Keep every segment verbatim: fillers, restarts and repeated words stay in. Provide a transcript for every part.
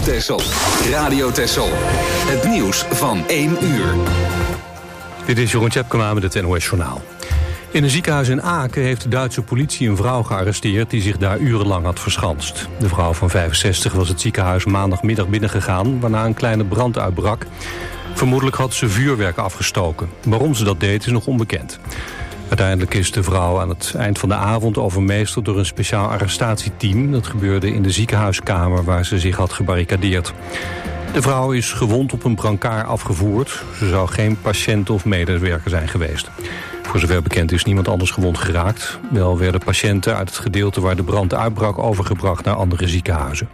Texel. Radio Texel. Het nieuws van één uur. Dit is Jeroen Tjepkema met het N O S Journaal. In een ziekenhuis in Aken heeft de Duitse politie een vrouw gearresteerd die zich daar urenlang had verschanst. De vrouw van vijfenzestig was het ziekenhuis maandagmiddag binnengegaan, waarna een kleine brand uitbrak. Vermoedelijk had ze vuurwerk afgestoken. Waarom ze dat deed is nog onbekend. Uiteindelijk is de vrouw aan het eind van de avond overmeesterd door een speciaal arrestatieteam. Dat gebeurde in de ziekenhuiskamer waar ze zich had gebarricadeerd. De vrouw is gewond op een brancard afgevoerd. Ze zou geen patiënt of medewerker zijn geweest. Voor zover bekend is niemand anders gewond geraakt. Wel werden patiënten uit het gedeelte waar de brand uitbrak overgebracht naar andere ziekenhuizen.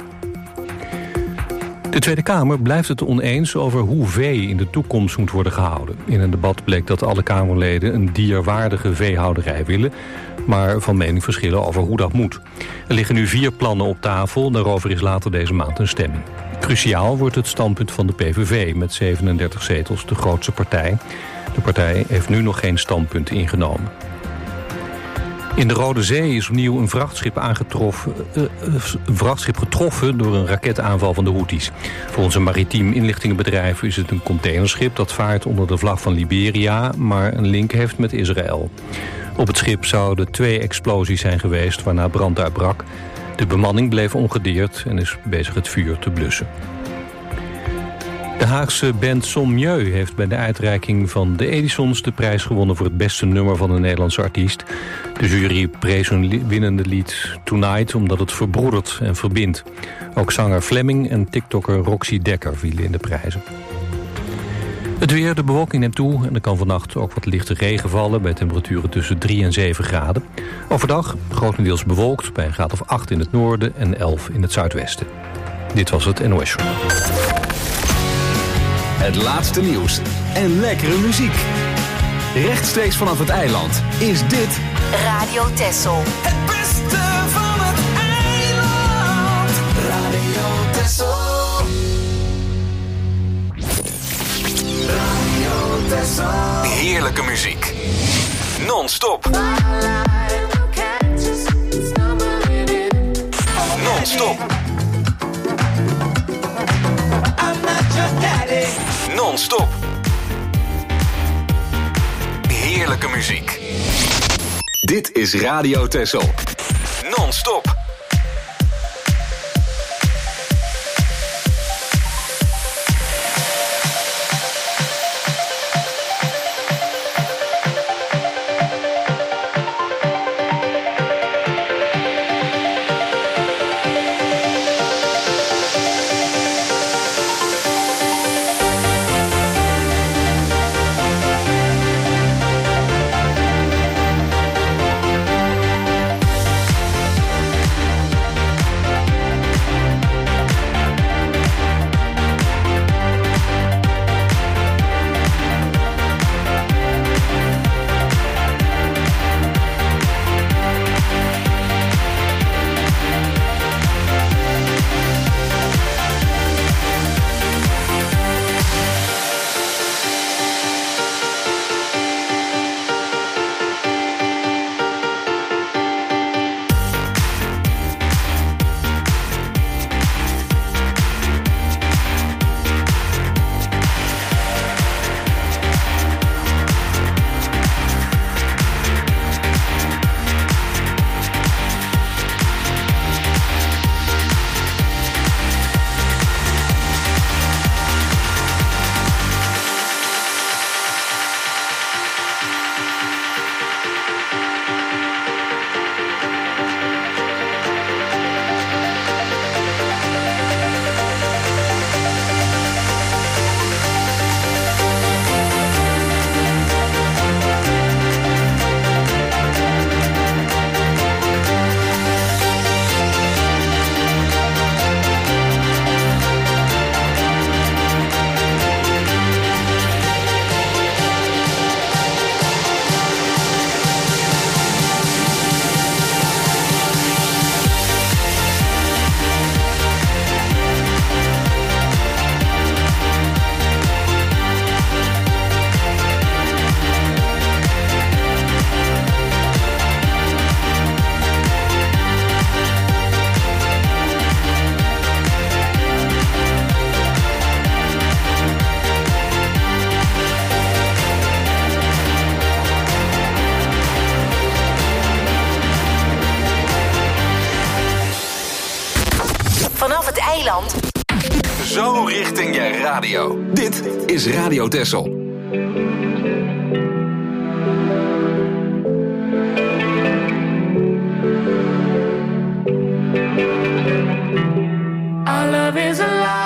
De Tweede Kamer blijft het oneens over hoe vee in de toekomst moet worden gehouden. In een debat bleek dat alle Kamerleden een dierwaardige veehouderij willen, maar van mening verschillen over hoe dat moet. Er liggen nu vier plannen op tafel, daarover is later deze maand een stemming. Cruciaal wordt het standpunt van de P V V met zevenendertig zetels, de grootste partij. De partij heeft nu nog geen standpunt ingenomen. In de Rode Zee is opnieuw een vrachtschip, aangetroffen, uh, een vrachtschip getroffen door een raketaanval van de Houthis. Volgens een maritiem inlichtingenbedrijf is het een containerschip dat vaart onder de vlag van Liberia, maar een link heeft met Israël. Op het schip zouden twee explosies zijn geweest waarna brand uitbrak. De bemanning bleef ongedeerd en is bezig het vuur te blussen. De Haagse band Son Mieux heeft bij de uitreiking van de Edisons de prijs gewonnen voor het beste nummer van een Nederlandse artiest. De jury prees hun winnende lied Tonight omdat het verbroedert en verbindt. Ook zanger Fleming en tiktoker Roxy Dekker vielen in de prijzen. Het weer, de bewolking neemt toe en er kan vannacht ook wat lichte regen vallen bij temperaturen tussen drie en zeven graden. Overdag grotendeels bewolkt bij een graad of acht in het noorden en elf in het zuidwesten. Dit was het N O S Journaal. Het laatste nieuws en lekkere muziek. Rechtstreeks vanaf het eiland is dit Radio Texel. Het beste van het eiland. Radio Texel. Radio Texel. heerlijke muziek. Non-stop. Non-stop. Non-stop. Heerlijke muziek. Dit is Radio Texel. Non-stop. vanaf het eiland. Zo richting je radio. Dit is Radio Texel. Our love is alive.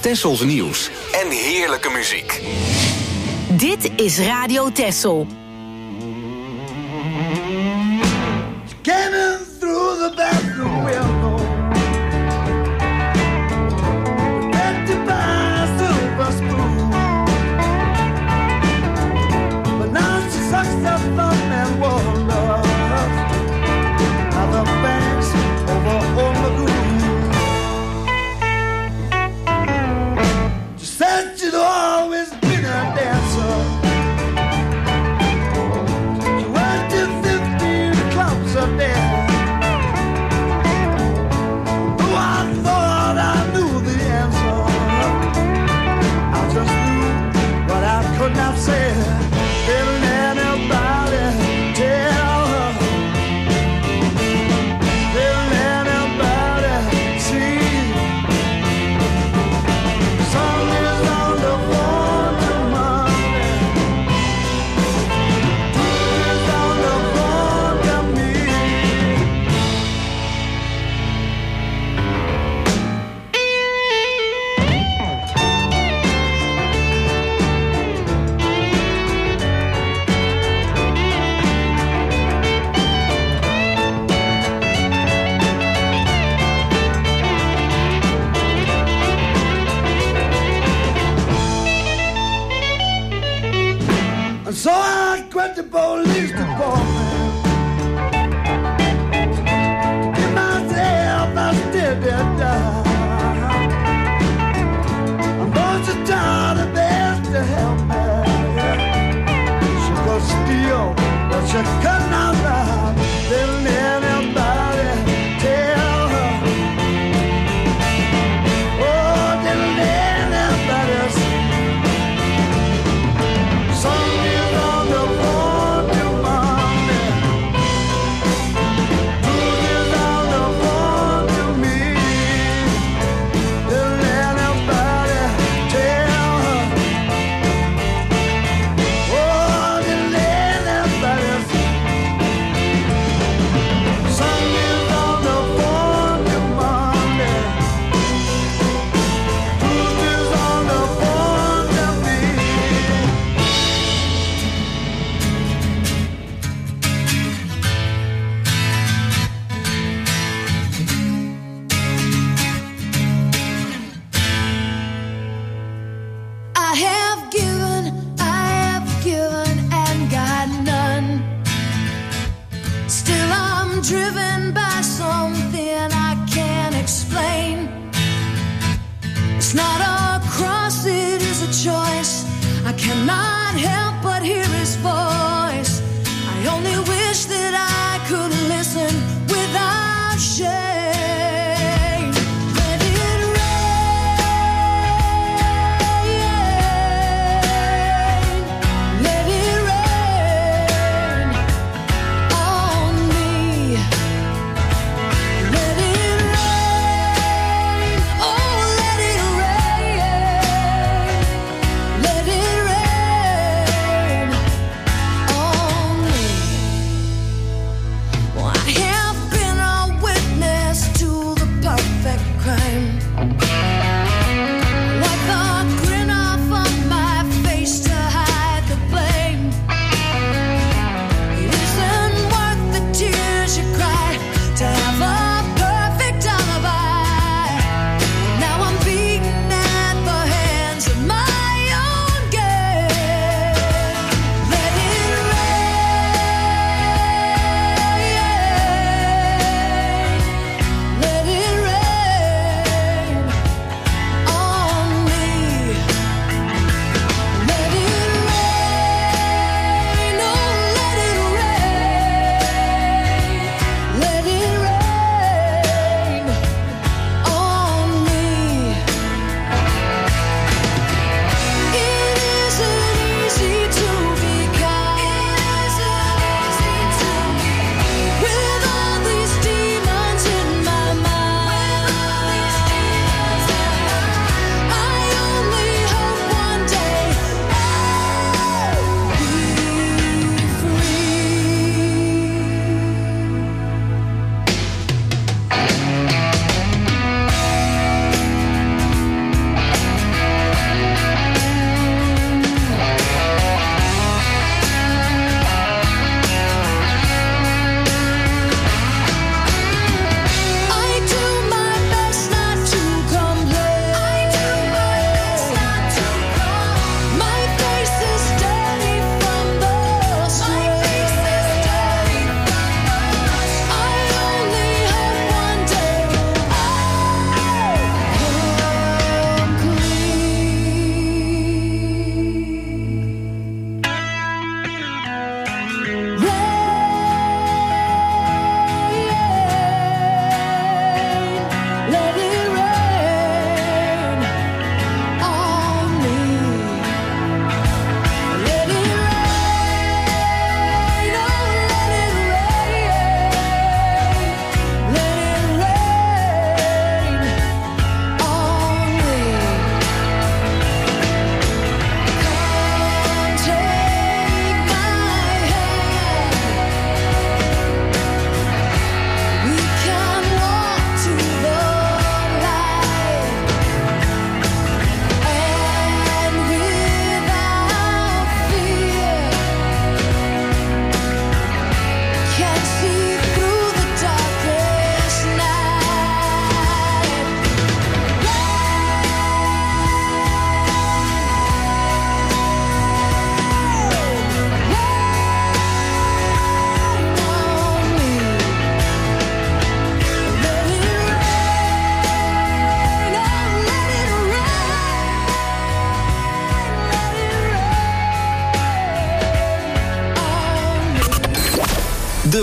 Tessels nieuws en heerlijke muziek. Dit is Radio Tessel. Scanning through the bathroom window, protected by a silver spoon. But now she sucks her thumb and wonders how the banks over on the green. She said she'd always been a dancer,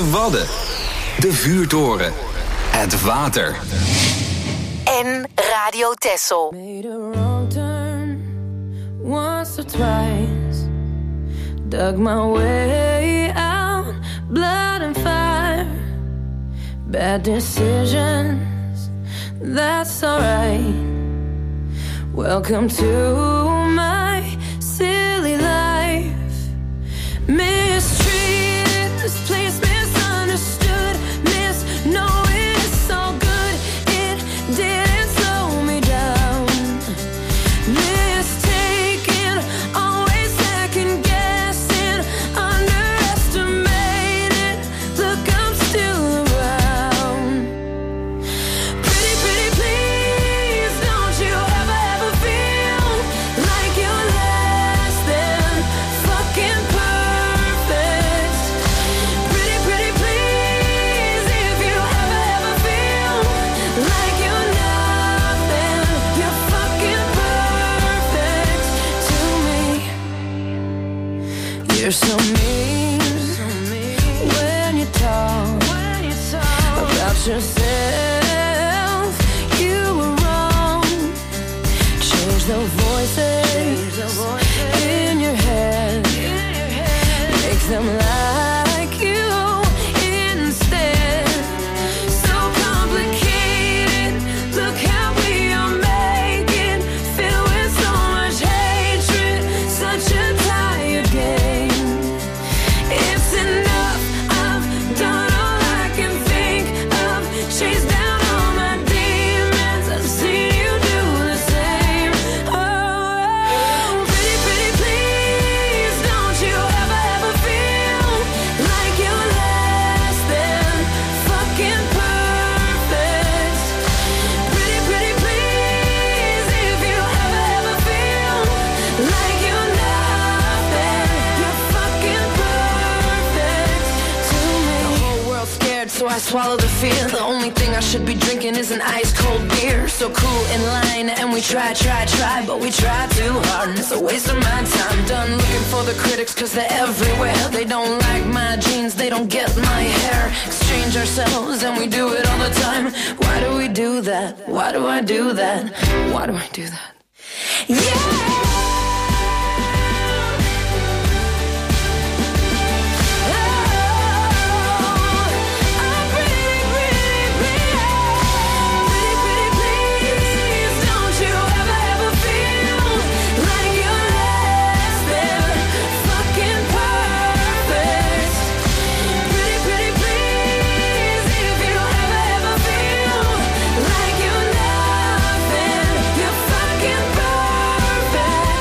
De Wadden. De Vuurtoren. Het water. En Radio Texel. Made a wrong turn once or twice. Dug my way out, blood and fire. Bad decisions, that's alright. Welcome to my silly life. Mistreated, this place misunderstood. Miss knowing it's all good. It didn't slow me down. Mistaken, always second guessing, underestimated. Look, I'm still around. Pretty, pretty, please, don't you ever, ever feel like you're less than fucking perfect. Pretty, pretty, please, if you ever, ever feel like you're nothing, you're fucking perfect to me. You're so mean when you talk about yourself. You were wrong. Change the voices in your head. Make them like you instead. So complicated. Look how we are making. Filled with so much hatred. Such a tired game. It's enough. I've done all I can think of. Chased down all my demons. I've seen you do the same. Oh, pretty, pretty, please, don't you ever, ever feel like you're less than fucking perfect. Pretty, pretty, please, if you ever, ever feel like you're nothing, you're fucking perfect to me. The whole world's scared, so I swallow the fear. The only thing I should be drinking is an ice cold beer. So cool in line, and we try, try, try, but we try too hard, and it's a waste of my time. Done looking for the critics, cause they're everywhere. They don't like my jeans, they don't get my hair. Exchange ourselves, and we do it all the time. Why do we do that? Why do I do that? Why do I do that? Yeah! Like you're nothing, you're fucking perfect.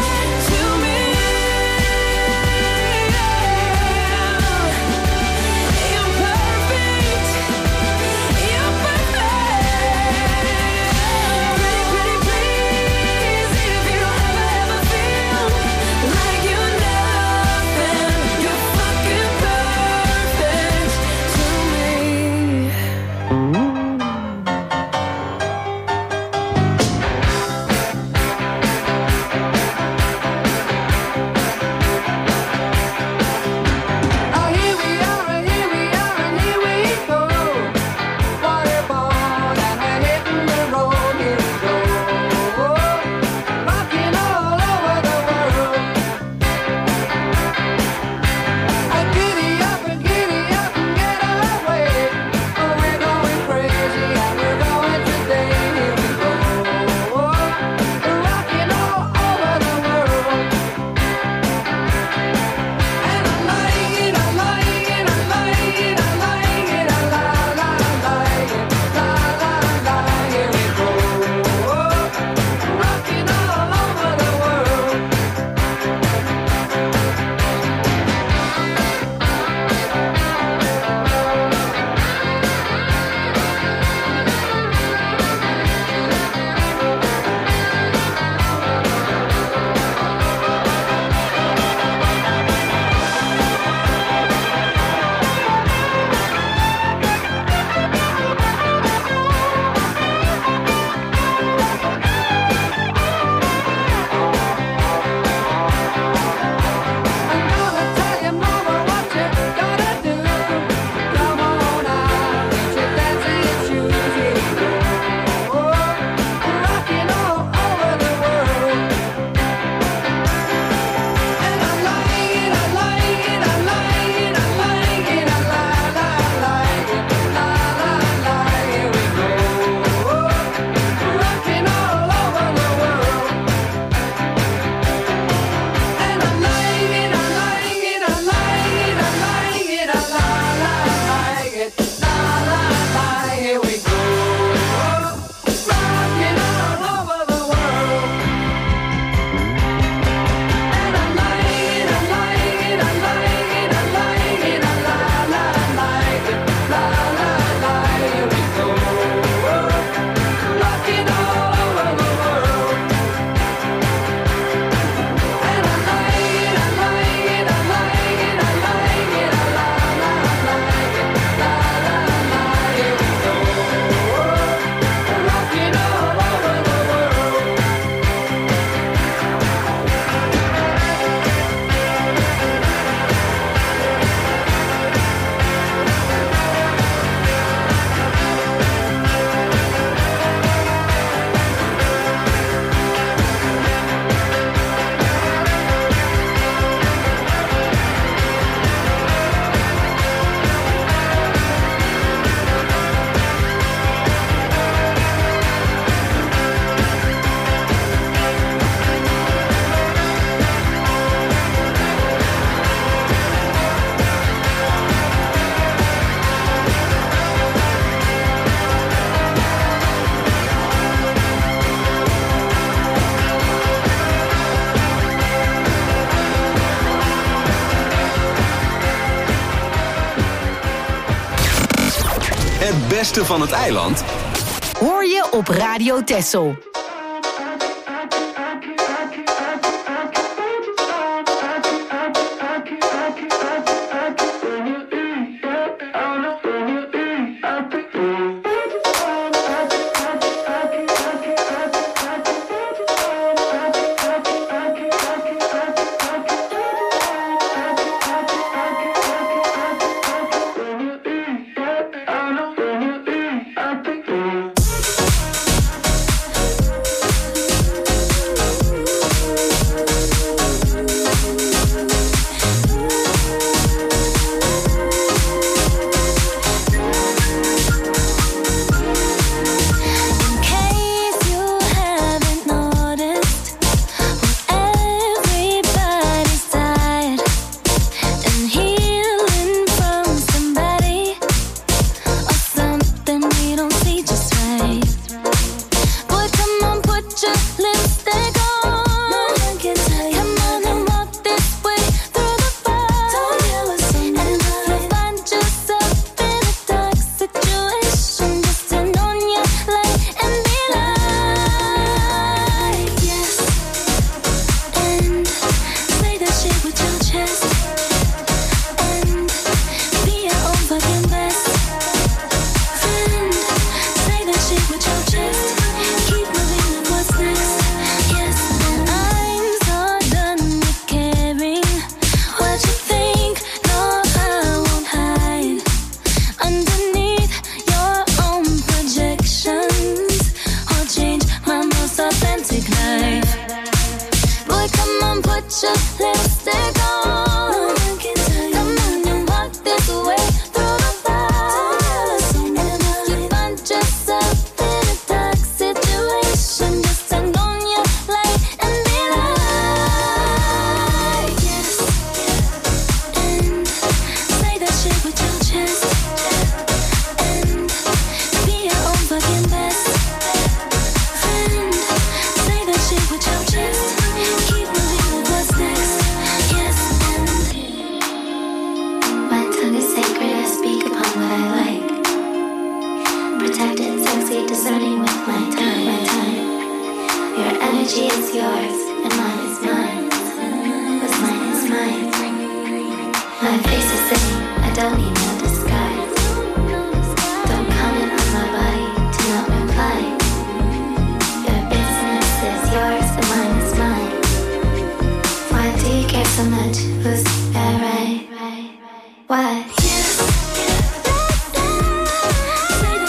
beste van het eiland? Hoor je op Radio Texel.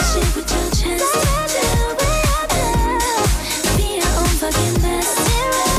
Be your own fucking best.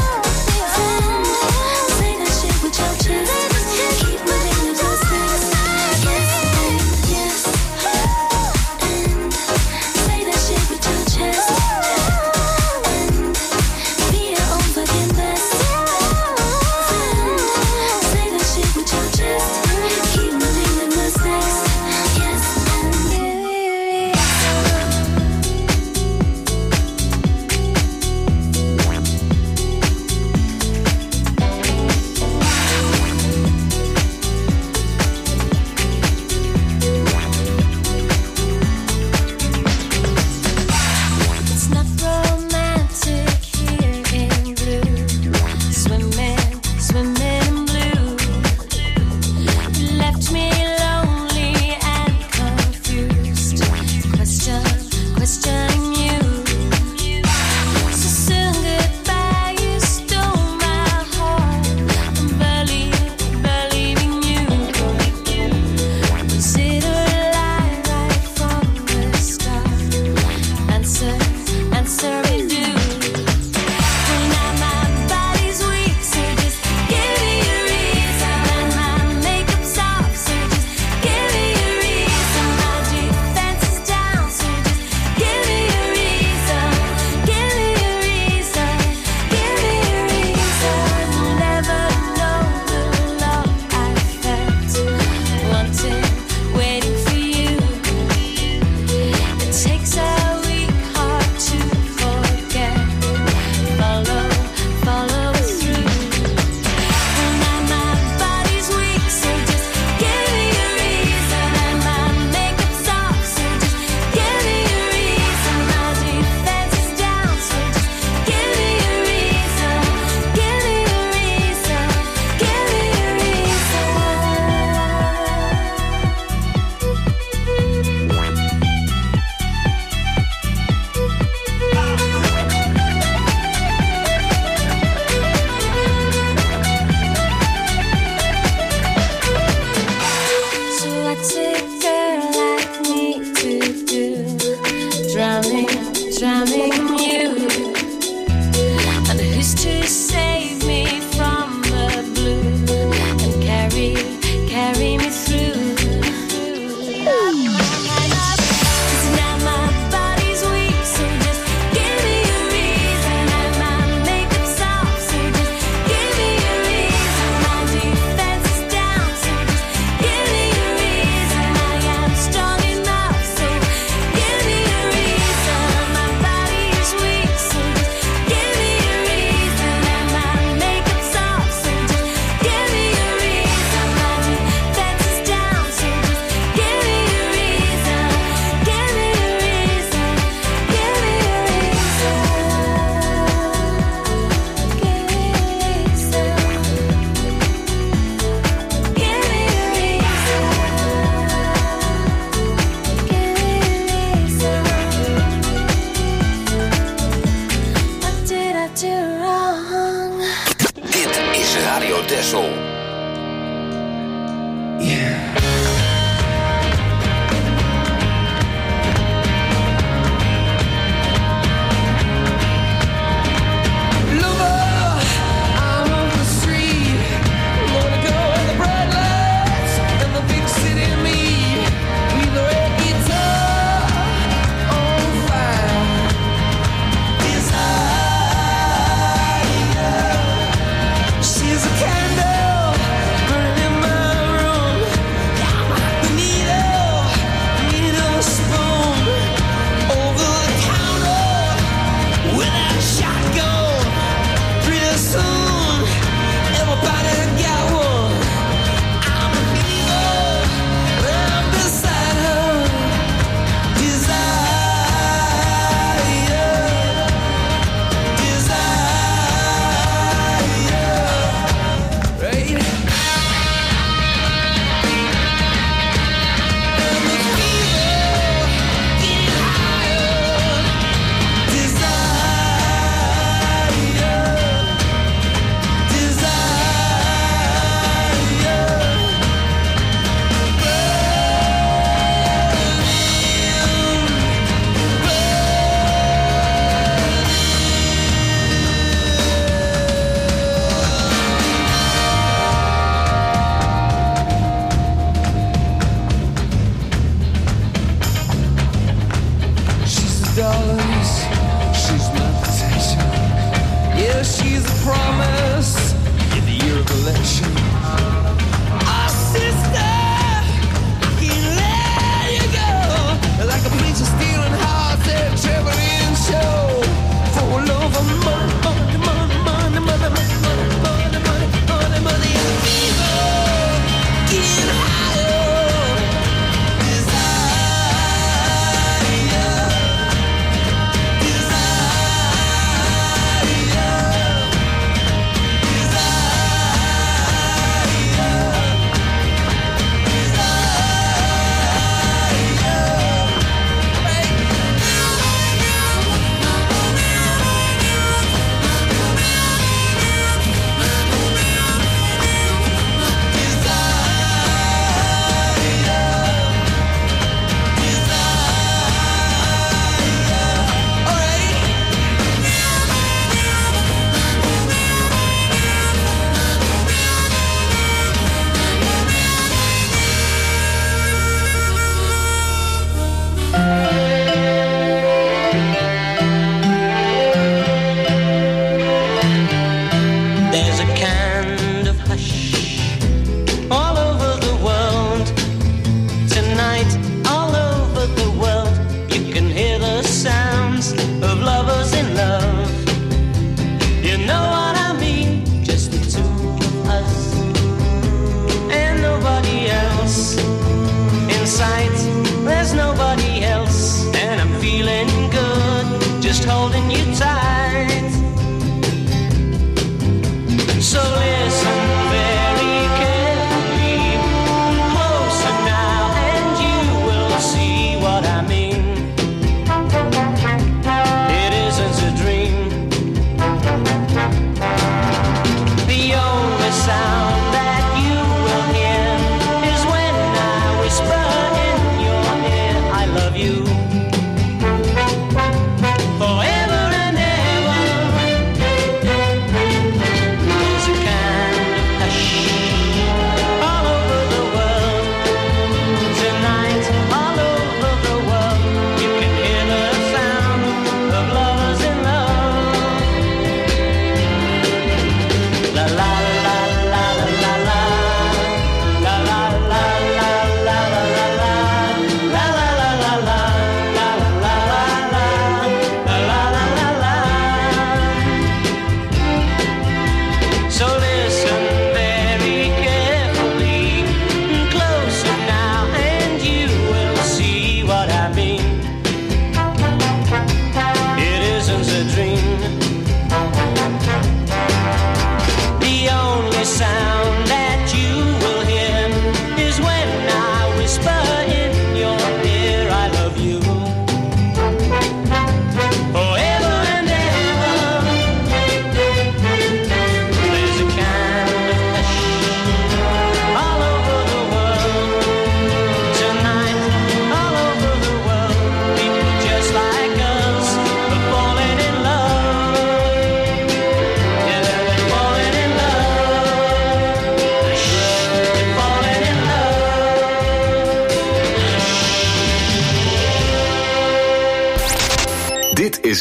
you. And history saved me from the blue and carry, carry me through. Forever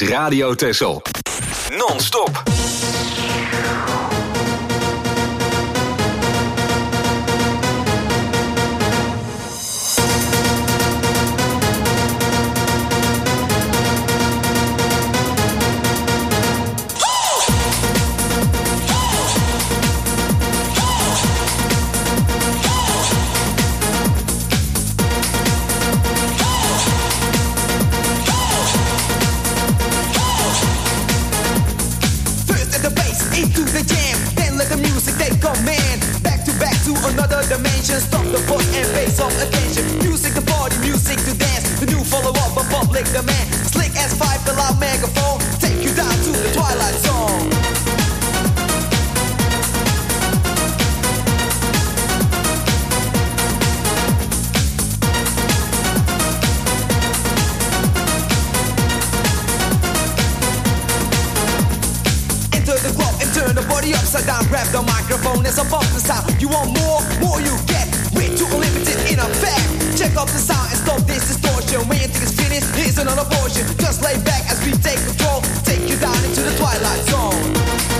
Radio Texel. Non-stop. Dimension, stop the force and face off attention. Music to party, music to dance. The new follow-up of public demand. Slick as five, the loud megaphone. Take you down to the Twilight Zone. Enter the club and turn the body upside down. Grab the microphone, it's above the sound. You want more? More you get. Way too unlimited in effect. Check up the sound and stop this distortion. When you think it's finished, here's another portion. Just lay back as we take control. Take you down into the Twilight Zone.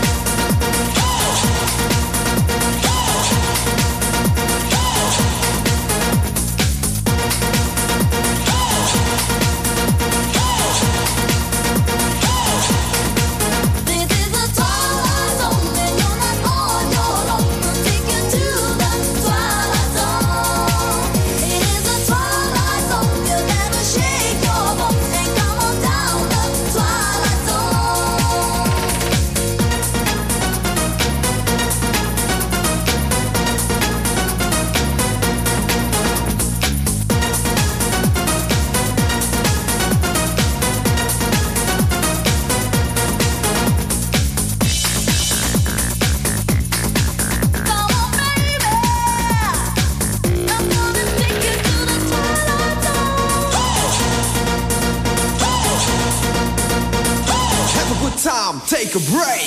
Take a break.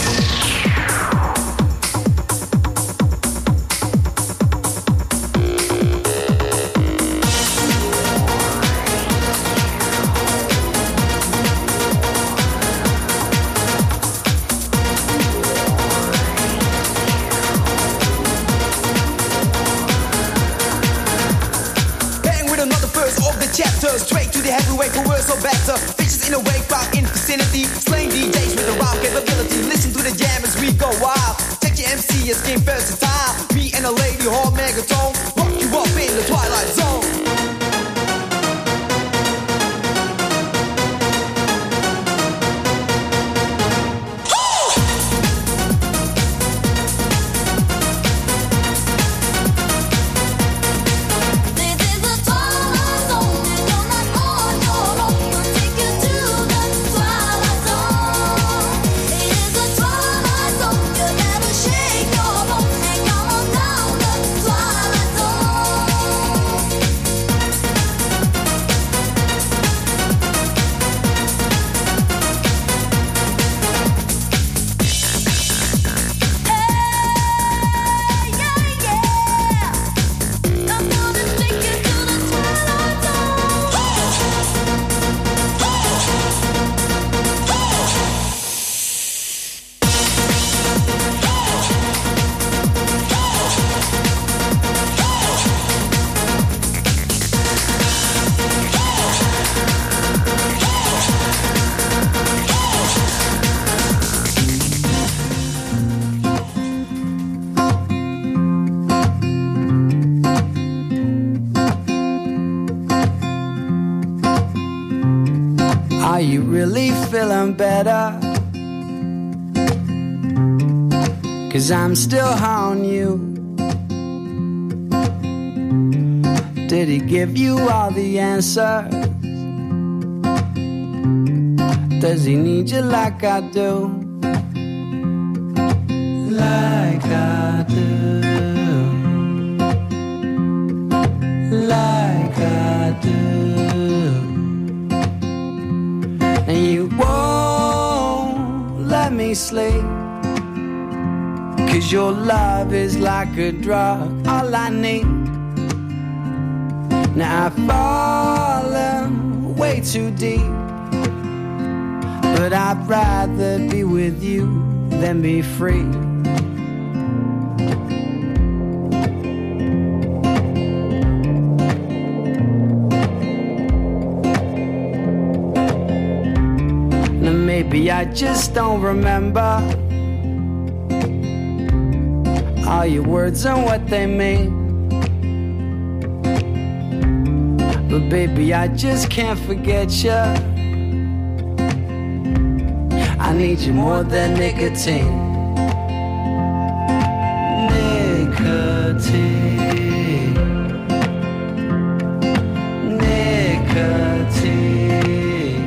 Bang with another verse of the chapter. Straight to the heavyweight, for worse or better. Fishes in a wake, crowd in vicinity. Slaying D Js with a wild capability. Listen to the jam as we go wild. Check your M C as game versatile. Me and a lady hall megatone. Rock you up in the Twilight Zone. Are you really feeling better? 'Cause I'm still on you. Did he give you all the answers? Does he need you like I do? Like I do. Like I do. And you won't let me sleep, 'cause your love is like a drug, all I need. Now I've fallen way too deep. but I'd rather be with you than be free. Maybe I just don't remember all your words and what they mean. But baby, I just can't forget you. I need you more than nicotine. Nicotine. Nicotine.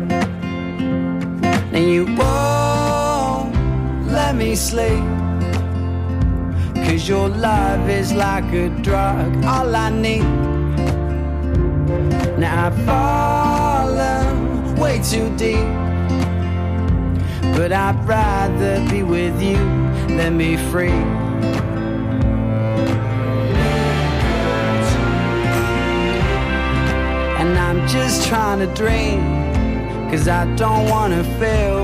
And you won't let me sleep, 'cause your love is like a drug, all I need. Now I've fallen way too deep, but I'd rather be with you than be free. And I'm just trying to dream, 'cause I don't wanna feel.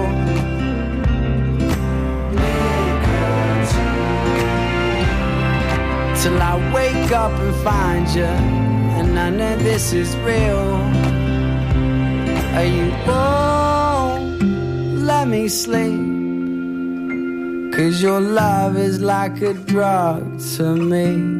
Till I wake up and find you, and none of this is real. You won't let me sleep, 'cause your love is like a drug to me.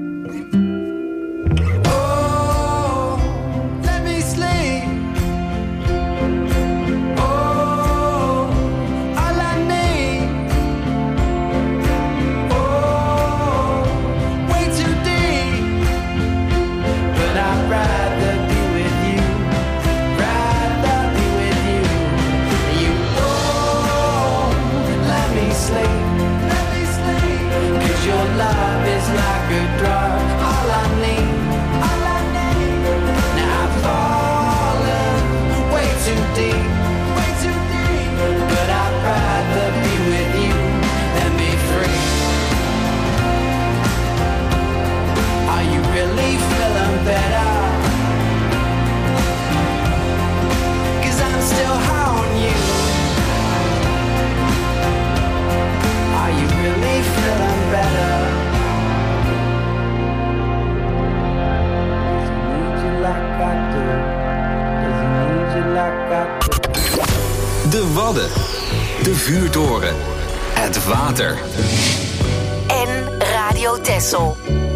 De Wadden, de vuurtoren, het water. En Radio Texel.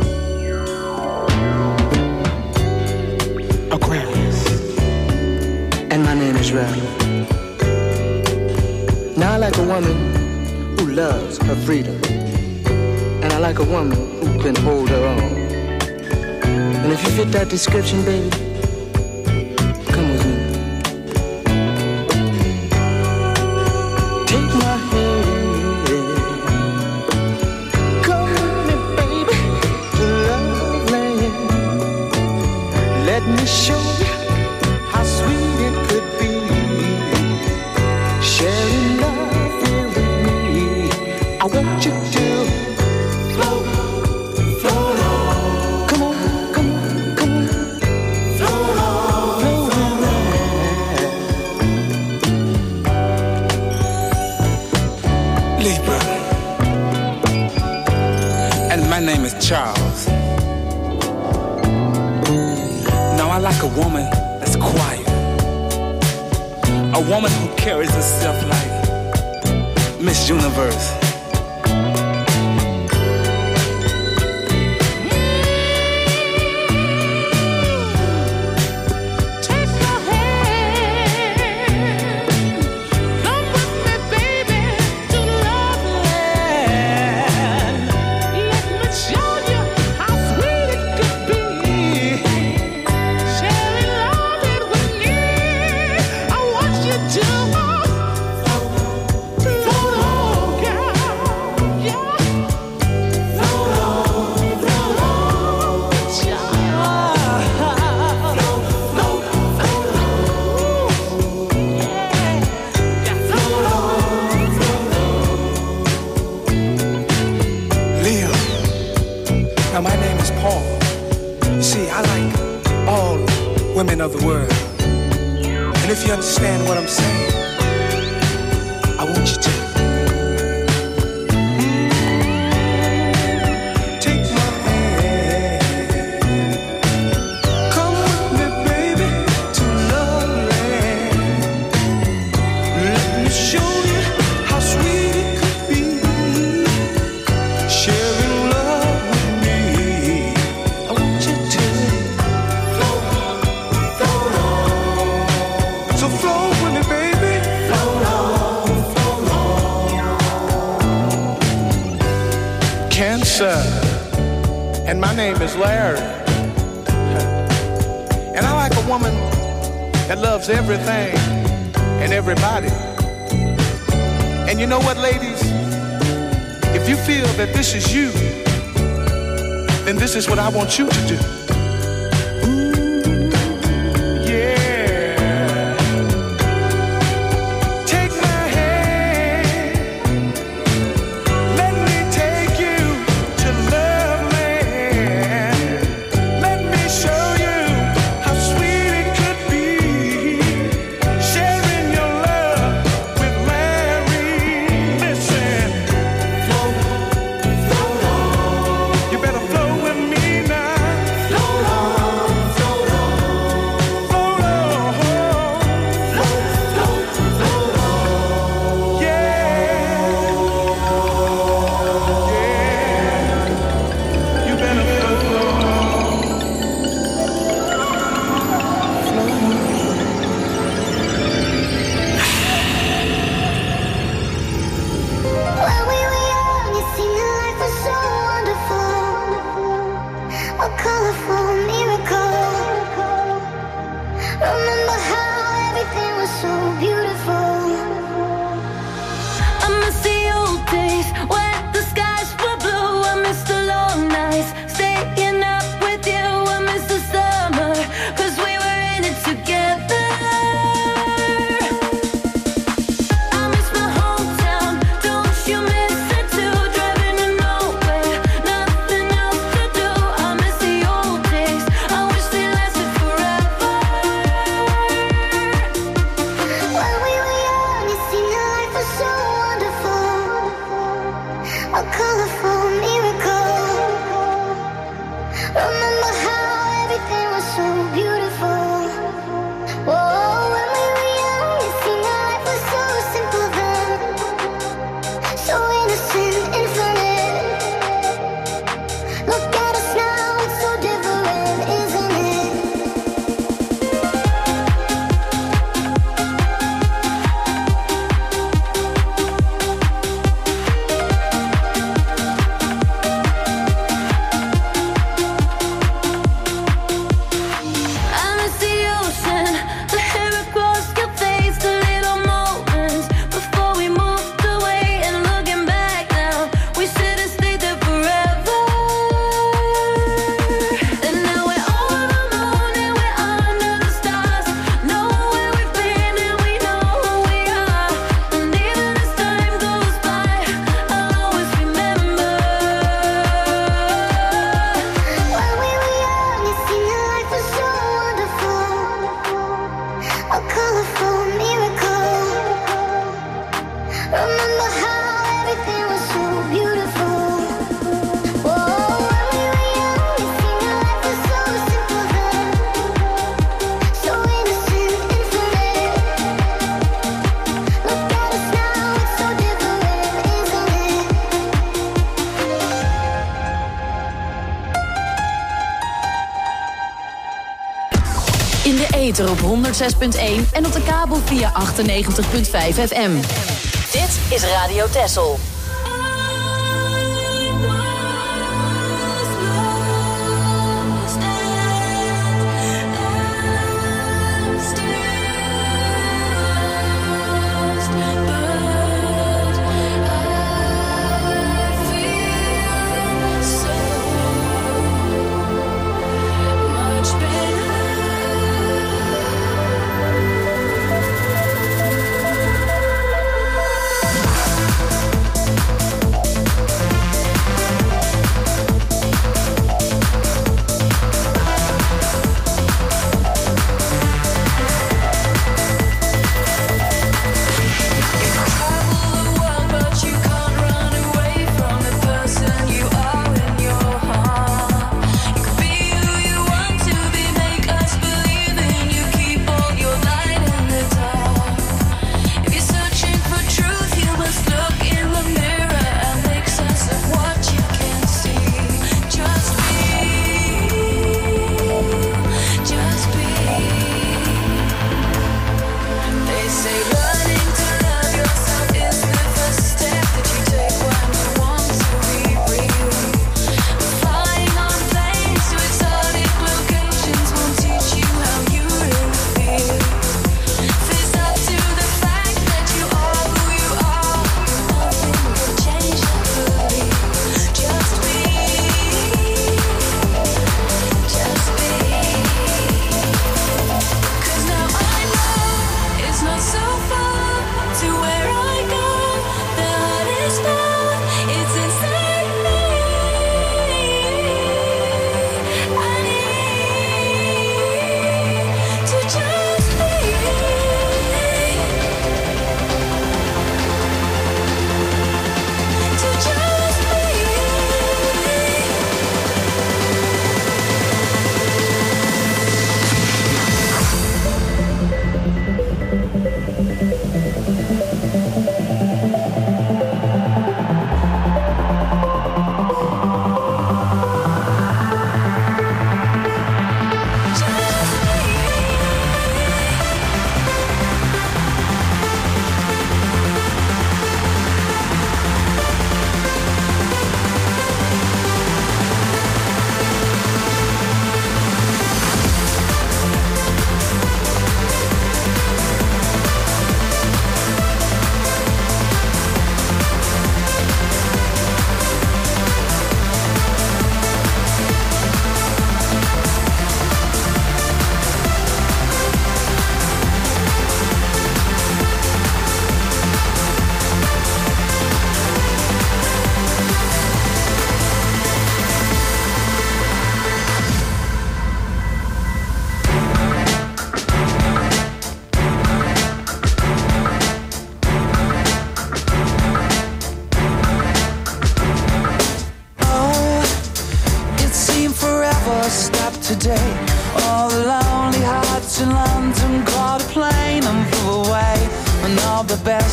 Aquarius. And my name is Ralph. Now I like a woman who loves her freedom. And I like a woman who can hold her own. And if you fit that description, baby, come with me. Take my hand. Come with me, baby, to love land. Let me show you how sweet it could be. Sharing love here with me. I want you to float, float on. Come on, come on, come on. Float on, float on. Libra. And my name is Charles. Now I like a woman that's quiet. A woman who carries herself like Miss Universe. Of the world. And if you understand what I'm saying, sir. And my name is Larry. And I like a woman that loves everything and everybody. And you know what, ladies? If you feel that this is you, then this is what I want you to do. Op honderdzes punt één en op de kabel via achtennegentig punt vijf F M. Dit is Radio Texel.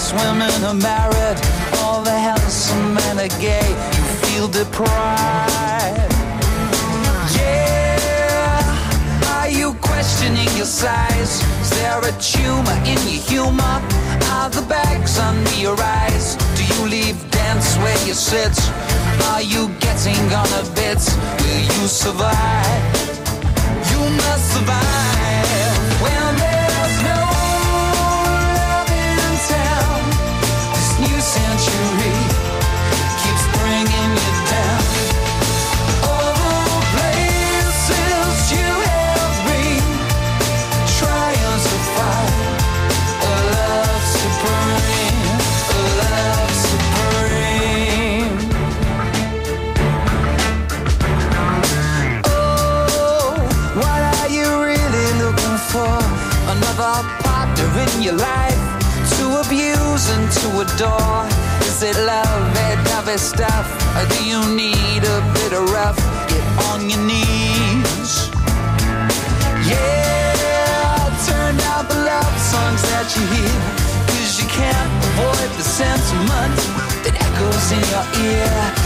most women are married, all the handsome men are gay. You feel deprived. Yeah, are you questioning your size? Is there a tumor in your humor? Are the bags under your eyes? Do you leave dance where you sit? Are you getting on a bit? Will you survive? You must survive when there's no love in town. This new century keeps bringing you down. All the places you have been, trying to find a love supreme, a love supreme. Oh, what are you really looking for? Another partner in your life to abuse and to adore? Is it love, that dovey stuff? Or do you need a bit of rough? Get on your knees. Yeah, turn out the love songs that you hear, 'cause you can't avoid the sentiment that echoes in your ear.